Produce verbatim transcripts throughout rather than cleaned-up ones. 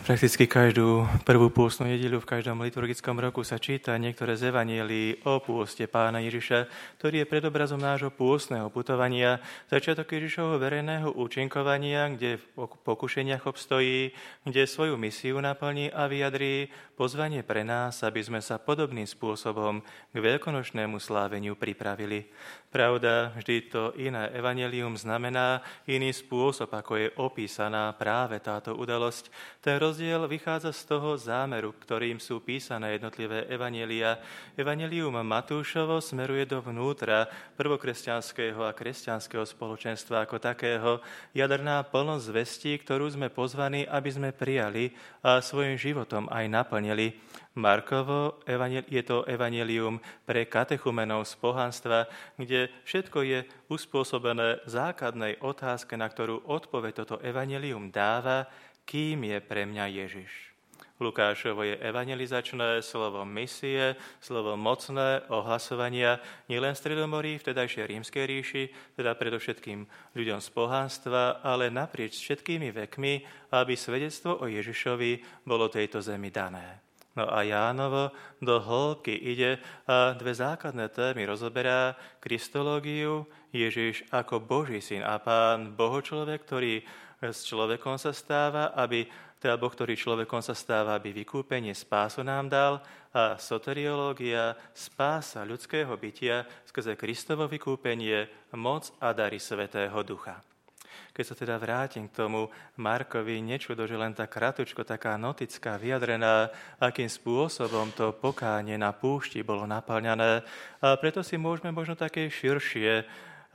Prakticky každú prvú pôstnu nedeľu v každom liturgickom roku sa číta niektoré z evanjelií o pôste Pána Ježiša, ktorý je predobrazom nášho pôstneho putovania, začiatok Ježišovho verejného účinkovania, kde v pokušeniach obstojí, kde svoju misiu naplní a vyjadrí pozvanie pre nás, aby sme sa podobným spôsobom k veľkonočnému sláveniu pripravili. Pravda, vždy to iné evanjelium znamená iný spôsob, ako je opísaná práve táto udalosť. Ten rozdiel vychádza z toho zámeru, ktorým sú písané jednotlivé evanjelia. Evanjelium Matúšovo smeruje dovnútra prvokresťanského a kresťanského spoločenstva ako takého, jadrná plnosť zvestí, ktorú sme pozvaní, aby sme prijali a svojim životom aj naplnili. Markovo je to evanjelium pre katechumenov z pohanstva, kde všetko je uspôsobené základnej otázke, na ktorú odpoveď toto evanjelium dáva: kým je pre mňa Ježiš? Lukášovo je evangelizačné, slovo misie, slovo mocné, ohlasovania nielen v Stredomorí, v tedajšej Rímskej ríši, teda predovšetkým ľuďom z pohanstva, ale naprieč všetkými vekmi, aby svedectvo o Ježišovi bolo tejto zemi dané. No a Jánovo do hĺbky ide a dve základné témy rozoberá: kristológiu, Ježiš ako Boží syn a Pán, Bohočlovek, ktorý s človekom sa stáva, aby, teda Boh, ktorý človekom sa stáva, aby vykúpenie, spásu nám dal, a soteriológia, spása ľudského bytia skrze Kristovo vykúpenie, moc a dary Svätého Ducha. Keď sa teda vrátim k tomu Markovi, nečudo, že len tá kratučko, taká notická, vyjadrená, akým spôsobom to pokánie na púšti bolo naplňané. A preto si môžeme možno také širšie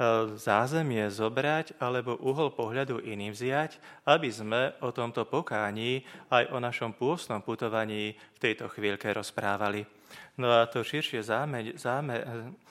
zázemie zobrať alebo uhol pohľadu iným vziať, aby sme o tomto pokání aj o našom pôstnom putovaní v tejto chvíľke rozprávali. No a to širšie zámer, zámer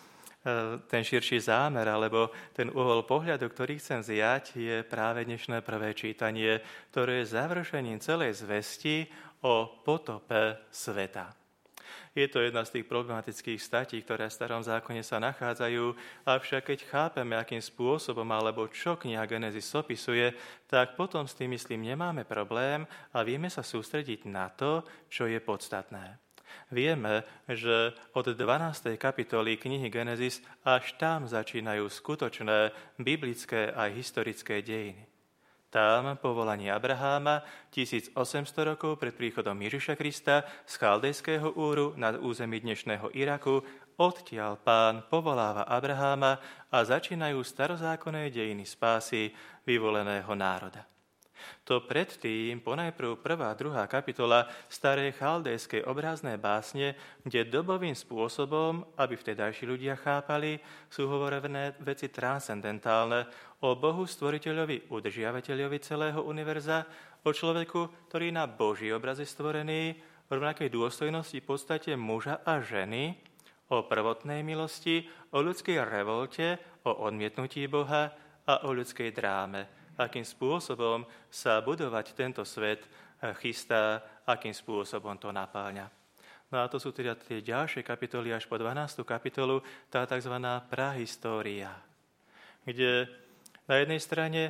ten širší zámer, alebo ten uhol pohľadu, ktorý chcem vziať, je práve dnešné prvé čítanie, ktoré je završením celej zvesti o potope sveta. Je to jedna z tých problematických statí, ktoré v Starom zákone sa nachádzajú, avšak keď chápeme, akým spôsobom alebo čo kniha Genesis opisuje, tak potom s tým, myslím, nemáme problém a vieme sa sústrediť na to, čo je podstatné. Vieme, že od dvanástej kapitoly knihy Genesis až tam začínajú skutočné biblické aj historické dejiny. Tam povolanie Abraháma tisícosemsto rokov pred príchodom Ježiša Krista z Chaldejského Úru na území dnešného Iraku, odtiaľ Pán povoláva Abraháma a začínajú starozákonné dejiny spásy vyvoleného národa. To predtým ponajprv prvá a druhá kapitola starej chaldejskej obrazné básne, kde dobovým spôsobom, aby vtedajší ľudia chápali, sú hovorené veci transcendentálne o Bohu stvoriteľovi, udržiavateľovi celého univerza, o človeku, ktorý na Boží obraz je stvorený, v rovnakej dôstojnosti v podstate muža a ženy, o prvotnej milosti, o ľudskej revolte, o odmietnutí Boha a o ľudskej dráme. Akým spôsobom sa budovať tento svet chystá, akým spôsobom to napáľa. No a to sú teda tie ďalšie kapitoly až po dvanástu kapitolu, tá tzv. Prahistória, kde na jednej strane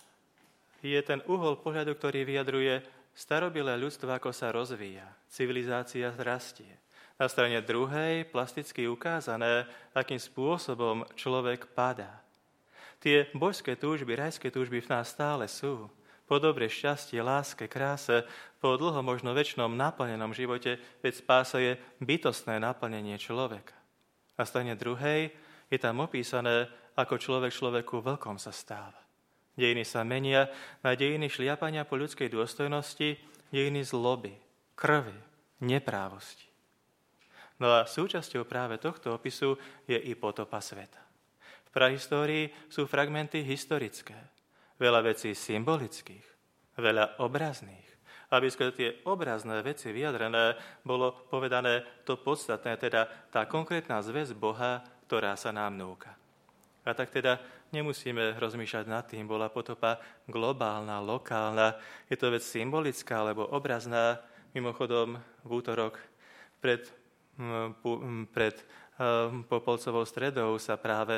je ten uhol pohľadu, ktorý vyjadruje starobilé ľudstvo, ako sa rozvíja, civilizácia rastie. Na strane druhej plasticky ukázané, akým spôsobom človek padá. Tie božské túžby, rajské túžby v nás stále sú. Po dobre, šťastie, láske, kráse, po dlho možno večnom naplnenom živote, veď spása je bytostné naplnenie človeka. Na strane druhej je tam opísané, ako človek človeku vlkom sa stáva. Dejiny sa menia na dejiny šliapania po ľudskej dôstojnosti, dejiny zloby, krvi, neprávosti. No a súčasťou práve tohto opisu je i potopa sveta. V prahistórii sú fragmenty historické, veľa vecí symbolických, veľa obrazných. Aby skôr tie obrazné veci vyjadrené, bolo povedané to podstatné, teda tá konkrétna zväzť Boha, ktorá sa nám núka. A tak teda nemusíme rozmýšľať nad tým, bola potopa globálna, lokálna, je to vec symbolická alebo obrazná. Mimochodom v útorok pred, pred Popolcovou stredou sa práve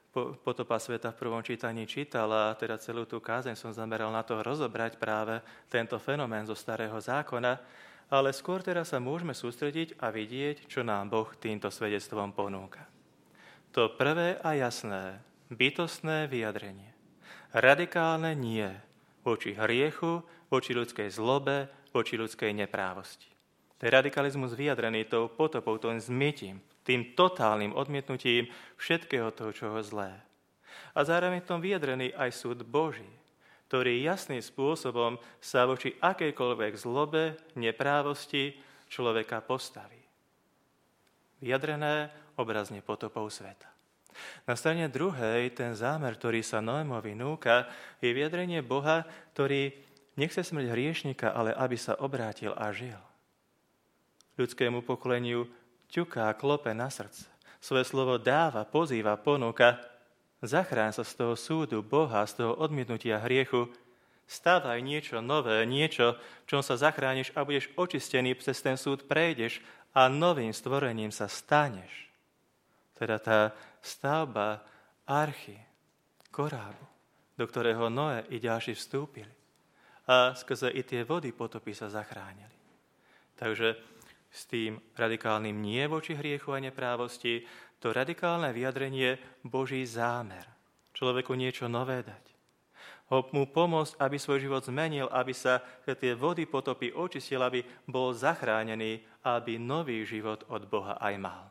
Potopa sveta v prvom čítaní čítal a teda celú tú kázeň som zameral na to rozobrať práve tento fenomén zo Starého zákona, ale skôr teraz sa môžeme sústrediť a vidieť, čo nám Boh týmto svedectvom ponúka. To prvé a jasné, bytostné vyjadrenie. Radikálne nie voči hriechu, voči ľudskej zlobe, voči ľudskej neprávosti. To je radikalizmus vyjadrený tou potopou, tým zmietím, tým totálnym odmietnutím všetkého toho, čo ho zlé. A zároveň v tom vyjadrený aj súd Boží, ktorý jasným spôsobom sa voči akejkoľvek zlobe, neprávosti človeka postaví. Vyjadrené obrazne potopou sveta. Na strane druhej ten zámer, ktorý sa Noémovi núka, je vyjadrenie Boha, ktorý nechce smrť hriešnika, ale aby sa obrátil a žil. Ľudskému pokoleniu ťuká, klope na srdce. Svoje slovo dáva, pozýva, ponúka. Zachráň sa z toho súdu Boha, z toho odmietnutia hriechu. Stávaj niečo nové, niečo, čom sa zachrániš a budeš očistený, cez ten súd prejdeš a novým stvorením sa staneš. Teda tá stavba archy, korábu, do ktorého Noé i ďalší vstúpili. A skrze i tie vody potopy sa zachránili. Takže s tým radikálnym nie voči hriechu a neprávosti, to radikálne vyjadrenie Boží zámer. Človeku niečo nové dať. Ho mu pomôcť, aby svoj život zmenil, aby sa tie vody potopy očistil, aby bol zachránený, aby nový život od Boha aj mal.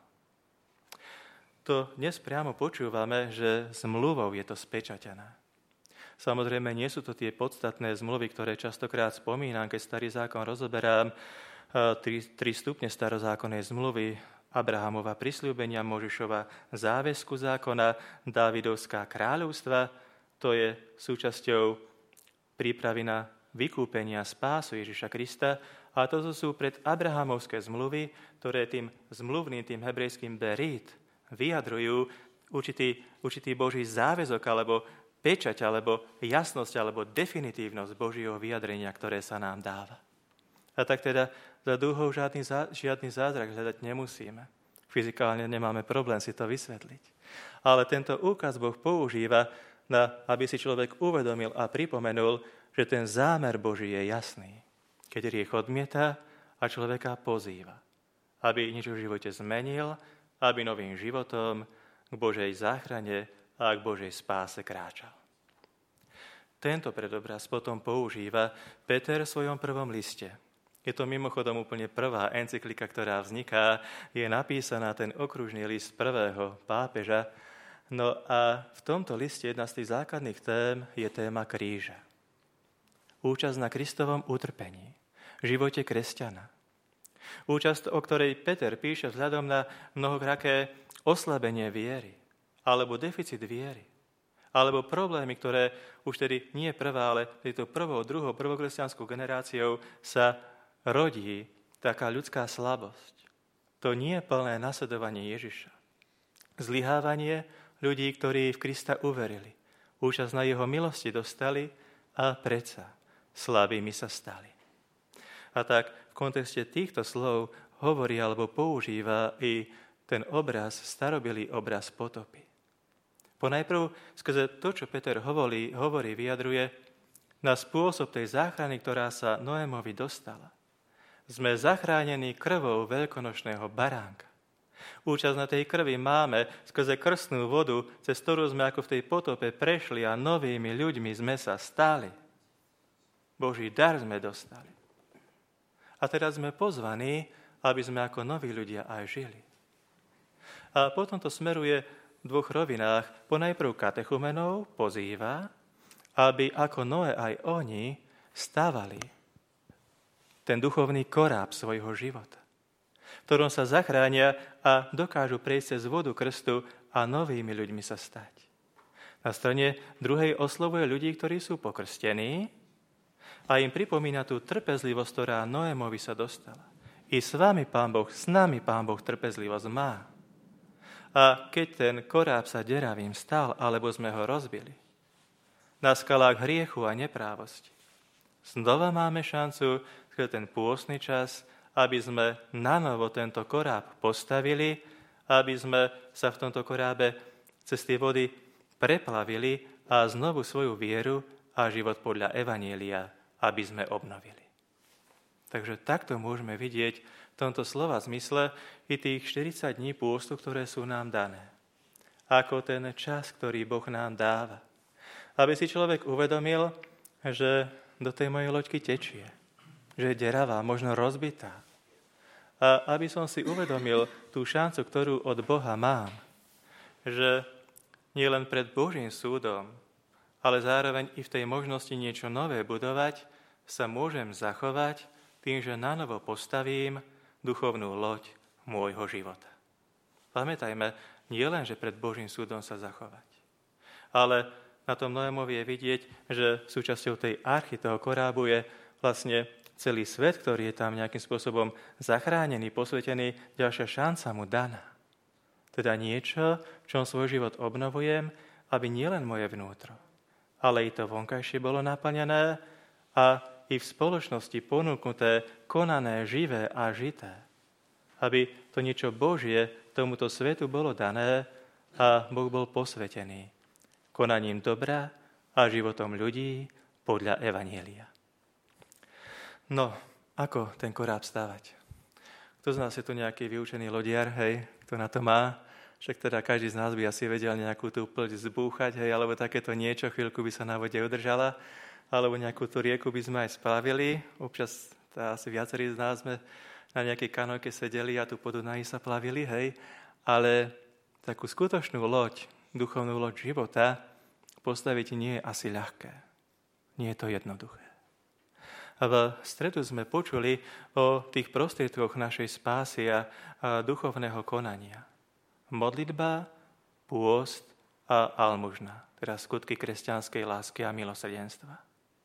To dnes priamo počúvame, že zmluvou je to spečatené. Samozrejme, nie sú to tie podstatné zmluvy, ktoré častokrát spomínam, keď Starý zákon rozoberám, tri, tri stupne starozákonnej zmluvy, Abrahamova prisľúbenia, Možišova záväzku zákona, Dávidovská kráľovstva, to je súčasťou prípravy na vykúpenie a spásu Ježiša Krista. A toto sú pred Abrahamovské zmluvy, ktoré tým zmluvným, tým hebrejským berít vyjadrujú určitý, určitý Boží záväzok, alebo pečať, alebo jasnosť, alebo definitívnosť Božieho vyjadrenia, ktoré sa nám dáva. A tak teda za dúhou žiadny, žiadny zázrak hľadať nemusíme. Fyzikálne nemáme problém si to vysvetliť. Ale tento úkaz Boh používa, na, aby si človek uvedomil a pripomenul, že ten zámer Boží je jasný. Keď hriech odmieta a človeka pozýva, aby niečo v živote zmenil, aby novým životom k Božej záchrane a k Božej spáse kráčal. Tento predobraz potom používa Peter v svojom prvom liste. Je to mimochodom úplne prvá encyklika, ktorá vzniká. Je napísaná ten okružný list prvého pápeža. No a v tomto liste jedna z tých základných tém je téma kríža. Účasť na Kristovom utrpení, živote kresťana. Účasť, o ktorej Peter píše vzhľadom na mnohoraké oslabenie viery, alebo deficit viery, alebo problémy, ktoré už tedy nie prvá, ale tejto prvou, druhou, prvokresťanskou generáciou sa rodí taká ľudská slabosť. To nie je plné nasledovanie Ježiša. Zlyhávanie ľudí, ktorí v Krista uverili. Účasť na jeho milosti dostali a predsa slabými sa stali. A tak v kontexte týchto slov hovorí alebo používa i ten obraz, starobilý obraz potopy. Ponajprv skrze to, čo Peter hovorí, hovorí, vyjadruje na spôsob tej záchrany, ktorá sa Noémovi dostala. Sme zachránení krvou veľkonočného baránka. Účasť na tej krvi máme skrze krstnú vodu, cez ktorú sme ako v tej potope prešli a novými ľuďmi sme sa stali. Boží dar sme dostali. A teraz sme pozvaní, aby sme ako noví ľudia aj žili. A potom to smeruje v dvoch rovinách. Ponajprv katechumenov pozýva, aby ako Noé aj oni stavali ten duchovný koráb svojho života, v ktorom sa zachránia a dokážu prejsť cez vodu krstu a novými ľuďmi sa stať. Na strane druhej oslovuje ľudí, ktorí sú pokrstení a im pripomína tú trpezlivosť, ktorá Noémovi sa dostala. I s vami, Pán Boh, s nami Pán Boh trpezlivosť má. A keď ten koráb sa deravým stal, alebo sme ho rozbili, na skalách hriechu a neprávosti, znova máme šancu, ten pôstny čas, aby sme nanovo tento koráb postavili, aby sme sa v tomto korábe cez tie vody preplavili a znovu svoju vieru a život podľa evanjelia, aby sme obnovili. Takže takto môžeme vidieť v tomto slova zmysle i tých štyridsať dní pôstu, ktoré sú nám dané. Ako ten čas, ktorý Boh nám dáva. Aby si človek uvedomil, že do tej mojej loďky tečie, že je deravá, možno rozbitá. A aby som si uvedomil tú šancu, ktorú od Boha mám, že nie len pred Božím súdom, ale zároveň i v tej možnosti niečo nové budovať, sa môžem zachovať tým, že nanovo postavím duchovnú loď môjho života. Pamätajme, nie len, že pred Božím súdom sa zachovať, ale na tom Noémovi je vidieť, že súčasťou tej archy, toho korábu je vlastne celý svet, ktorý je tam nejakým spôsobom zachránený, posvetený, ďalšia šanca mu daná. Teda niečo, v čom svoj život obnovujem, aby nielen moje vnútro, ale i to vonkajšie bolo naplnené a i v spoločnosti ponúknuté, konané, živé a žité. Aby to niečo Božie tomuto svetu bolo dané a Boh bol posvetený konaním dobra a životom ľudí podľa evanjelia. No, ako ten koráb stavať? Kto z nás je tu nejaký vyučený lodiar, hej, kto na to má? Však teda každý z nás by asi vedel nejakú tú plť zbúchať, hej, alebo takéto niečo, chvíľku by sa na vode udržala, alebo nejakú tú rieku by sme aj splavili. Občas tá, asi viacerí z nás sme na nejakej kanóke sedeli a tu po Dunaji sa plavili, hej. Ale takú skutočnú loď, duchovnú loď života postaviť nie je asi ľahké. Nie je to jednoduché. A v stredu sme počuli o tých prostriedkoch našej spásy a, a duchovného konania. Modlitba, pôst a almužna, teda skutky kresťanskej lásky a milosrdenstva.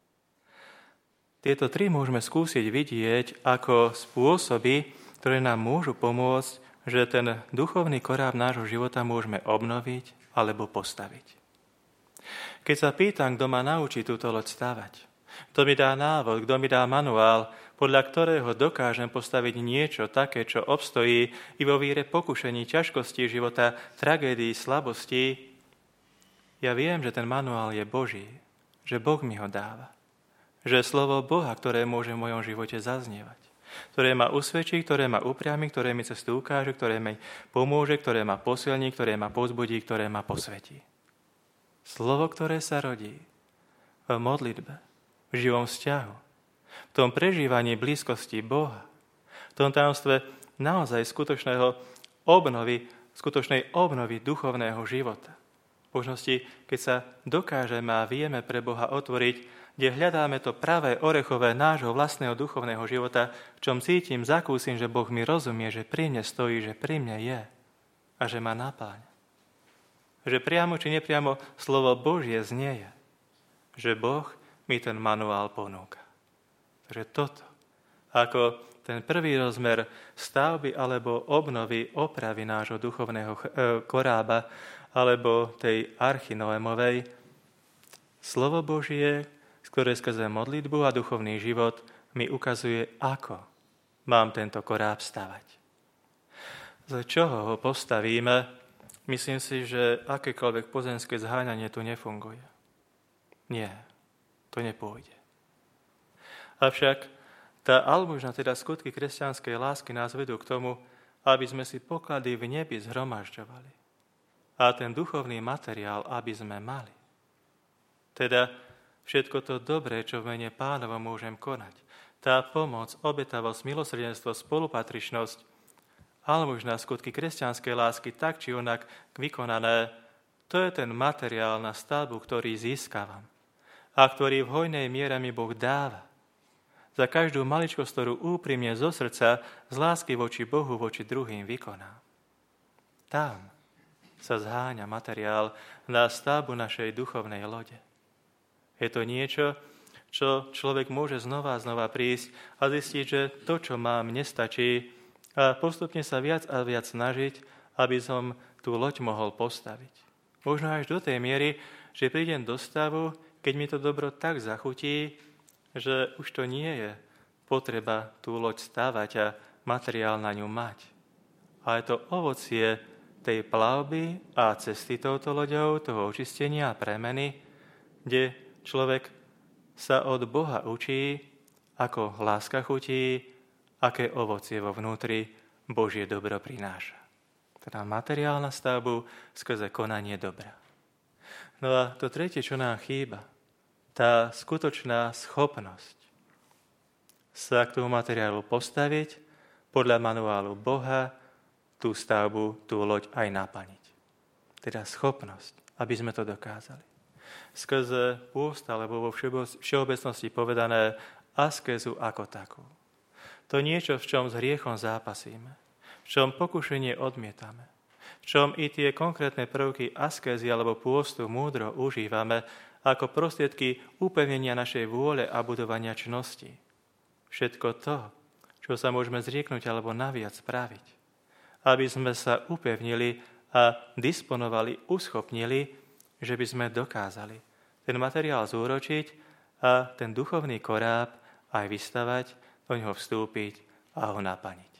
Tieto tri môžeme skúsiť vidieť ako spôsoby, ktoré nám môžu pomôcť, že ten duchovný koráb nášho života môžeme obnoviť alebo postaviť. Keď sa pýtam, kto ma naučí túto loď stavať, kto mi dá návod, kto mi dá manuál, podľa ktorého dokážem postaviť niečo také, čo obstojí i vo víre pokušení, ťažkosti života, tragédií, slabostí, ja viem, že ten manuál je Boží, že Boh mi ho dáva. Že slovo Boha, ktoré môže v mojom živote zaznievať, ktoré ma usvedčí, ktoré ma upriami, ktoré mi cestu ukáže, ktoré mi pomôže, ktoré ma posilní, ktoré ma povzbudí, ktoré ma posvetí. Slovo, ktoré sa rodí v modlitbe, v živom vzťahu, v tom prežívaní blízkosti Boha, v tom tajomstve naozaj skutočného obnovy, skutočnej obnovy duchovného života. V možnosti, keď sa dokážeme a vieme pre Boha otvoriť, kde hľadáme to pravé orechové nášho vlastného duchovného života, v čom cítim, zakúsim, že Boh mi rozumie, že pri mne stojí, že pri mne je a že ma napáľa. Že priamo či nepriamo slovo Božie znieje. Že Boh mi ten manuál ponúka. Takže toto, ako ten prvý rozmer stavby alebo obnovy, opravy nášho duchovného korába alebo tej archy Noémovej, slovo Božie, ktoré skrze modlitbu a duchovný život mi ukazuje, ako mám tento koráb stavať. Z čoho ho postavíme, myslím si, že akékoľvek pozemské zháňanie tu nefunguje. Nie, to nepôjde. Avšak tá almužna, teda skutky kresťanskej lásky nás vedú k tomu, aby sme si poklady v nebi zhromažďovali. A ten duchovný materiál, aby sme mali. Teda všetko to dobré, čo v mene Pánovom môžem konať. Tá pomoc, obetavosť, milosrdenstvo, spolupatričnosť, almužná, skutky kresťanskej lásky, tak či onak vykonané, to je ten materiál na stavbu, ktorý získavam a ktorý v hojnej miere mi Boh dáva. Za každú maličkosť, ktorú úprimne zo srdca, z lásky voči Bohu, voči druhým vykonám. Tam sa zháňa materiál na stavbu našej duchovnej lode. Je to niečo, čo človek môže znova a znova prísť a zistiť, že to, čo mám, nestačí a postupne sa viac a viac snažiť, aby som tú loď mohol postaviť. Možno až do tej miery, že prídem do stavu, keď mi to dobro tak zachutí, že už to nie je potreba tú loď stavať a materiál na ňu mať. Ale to ovocie tej plavby a cesty touto loďou, toho očistenia a premeny, kde človek sa od Boha učí, ako láska chutí, aké ovocie vo vnútri Božie dobro prináša. Teda materiálna stavbu skrze konanie dobra. No a to tretie, čo nám chýba, tá skutočná schopnosť sa k tomu materiálu postaviť, podľa manuálu Boha, tú stavbu, tú loď aj naplniť. Teda schopnosť, aby sme to dokázali. Skrze pôst, alebo vo všeobecnosti povedané askézu ako takú. To niečo, v čom s hriechom zápasíme, v čom pokušenie odmietame, v čom i tie konkrétne prvky askézy alebo pôstu múdro užívame ako prostriedky upevnenia našej vôle a budovania čnosti. Všetko to, čo sa môžeme zrieknúť alebo naviac spraviť, aby sme sa upevnili a disponovali, uschopnili, že by sme dokázali ten materiál zúročiť a ten duchovný koráb aj vystavať, do ňoho vstúpiť a ho naplniť.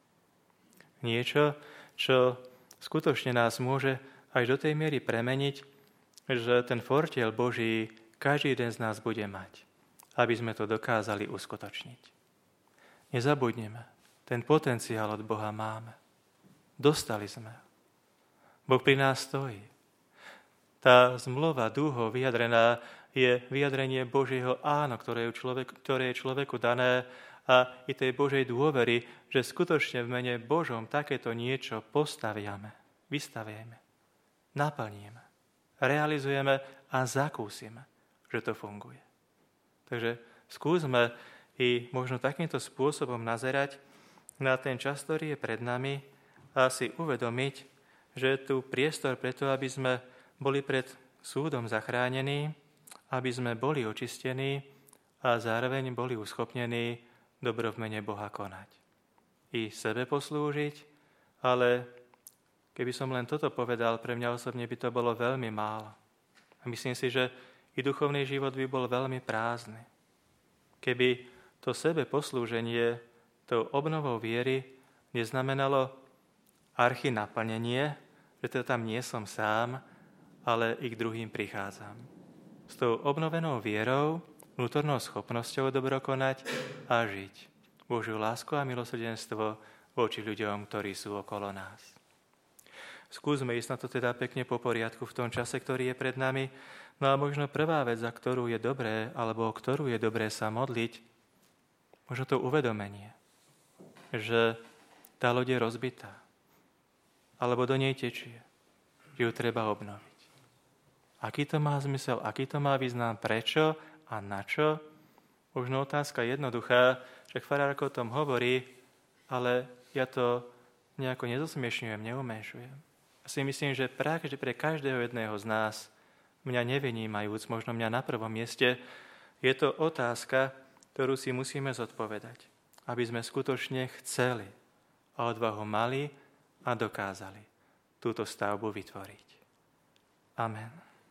Niečo, čo skutočne nás môže až do tej miery premeniť, že ten fortiel Boží každý jeden z nás bude mať, aby sme to dokázali uskutočniť. Nezabudneme, ten potenciál od Boha máme. Dostali sme. Boh pri nás stojí. Tá zmluva dúho vyjadrená je vyjadrenie Božieho áno, ktoré je, človek, ktoré je človeku dané a i tej Božej dôvery, že skutočne v mene Božom takéto niečo postaviame, vystavieme, naplníme, realizujeme a zakúsime, že to funguje. Takže skúsme i možno takýmto spôsobom nazerať na ten čas, ktorý je pred nami a si uvedomiť, že je tu priestor preto, aby sme boli pred súdom zachránení, aby sme boli očistení a zároveň boli uschopnení dobro v mene Boha konať. I sebe poslúžiť, ale keby som len toto povedal, pre mňa osobne by to bolo veľmi málo. A myslím si, že i duchovný život by bol veľmi prázdny. Keby to sebe poslúženie, tou obnovou viery neznamenalo archy naplnenie, že to tam nie som sám, ale i k druhým prichádzam. S tou obnovenou vierou, vnútornou schopnosťou dobro konať a žiť Božiu lásku a milosrdenstvo voči ľuďom, ktorí sú okolo nás. Skúsme ísť na to teda pekne po poriadku v tom čase, ktorý je pred nami. No a možno prvá vec, za ktorú je dobré, alebo o ktorú je dobré sa modliť, možno to uvedomenie, že tá loď je rozbitá, alebo do nej tečie, že ju treba obnoviť. Aký to má zmysel, aký to má význam, prečo a na čo? Možno otázka jednoduchá, však farár o tom hovorí, ale ja to nejako nezosmiešňujem, neumenšujem. Ja si myslím, že pre každého jedného z nás, mňa nevynímajúc, možno mňa na prvom mieste, je to otázka, ktorú si musíme zodpovedať, aby sme skutočne chceli a odvahu mali a dokázali túto stavbu vytvoriť. Amen.